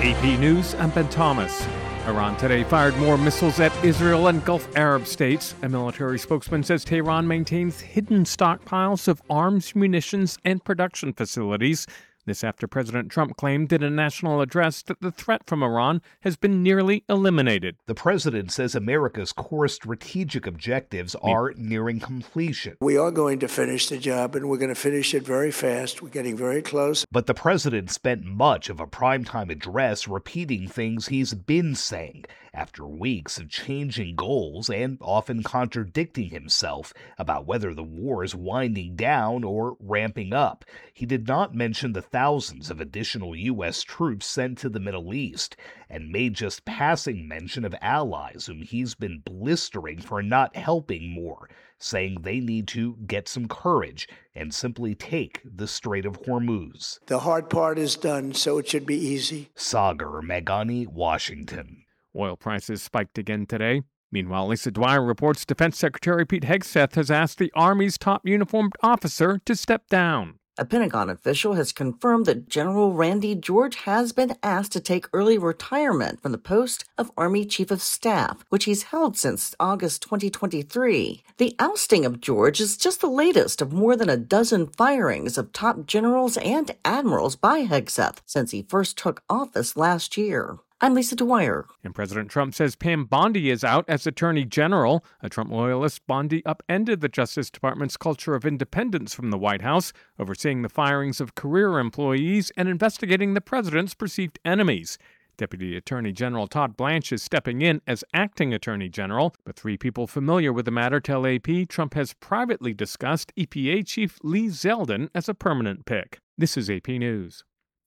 AP News, I'm Ben Thomas. Iran today fired more missiles at Israel and Gulf Arab states. A military spokesman says Tehran maintains hidden stockpiles of arms, munitions, and production facilities. This after President Trump claimed in a national address that the threat from Iran has been nearly eliminated. The president says America's core strategic objectives are nearing completion. We are going to finish the job, and we're going to finish it very fast. We're getting very close. But the president spent much of a primetime address repeating things he's been saying after weeks of changing goals and often contradicting himself about whether the war is winding down or ramping up. He did not mention the thousands of additional U.S. troops sent to the Middle East, and made just passing mention of allies whom he's been blistering for not helping more, saying they need to get some courage and simply take the Strait of Hormuz. The hard part is done, so it should be easy. Sagar Meghani, Washington. Oil prices spiked again today. Meanwhile, Lisa Dwyer reports Defense Secretary Pete Hegseth has asked the Army's top uniformed officer to step down. A Pentagon official has confirmed that General Randy George has been asked to take early retirement from the post of Army Chief of Staff, which he's held since August 2023. The ousting of George is just the latest of more than a dozen firings of top generals and admirals by Hegseth since he first took office last year. I'm Lisa Dwyer. And President Trump says Pam Bondi is out as Attorney General. A Trump loyalist, Bondi upended the Justice Department's culture of independence from the White House, overseeing the firings of career employees and investigating the president's perceived enemies. Deputy Attorney General Todd Blanche is stepping in as acting Attorney General, but three people familiar with the matter tell AP Trump has privately discussed EPA Chief Lee Zeldin as a permanent pick. This is AP News.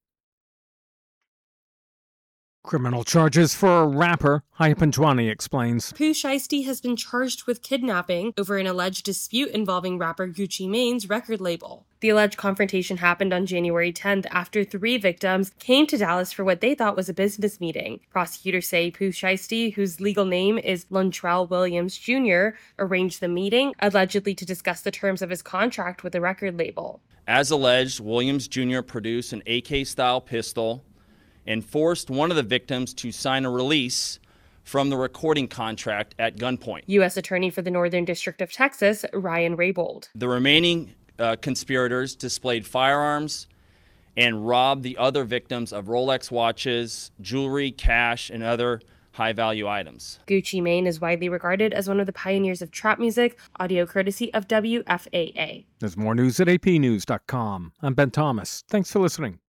Criminal charges for a rapper, Haya Panjwani explains. Pooh Shiesty has been charged with kidnapping over an alleged dispute involving rapper Gucci Mane's record label. The alleged confrontation happened on January 10th after three victims came to Dallas for what they thought was a business meeting. Prosecutors say Pooh Shiesty, whose legal name is Lontrell Williams Jr., arranged the meeting, allegedly to discuss the terms of his contract with the record label. As alleged, Williams Jr. produced an AK-style pistol and forced one of the victims to sign a release from the recording contract at gunpoint. U.S. Attorney for the Northern District of Texas, Ryan Raybould. The remaining conspirators displayed firearms and robbed the other victims of Rolex watches, jewelry, cash, and other high-value items. Gucci Mane is widely regarded as one of the pioneers of trap music, audio courtesy of WFAA. There's more news at apnews.com. I'm Ben Thomas. Thanks for listening.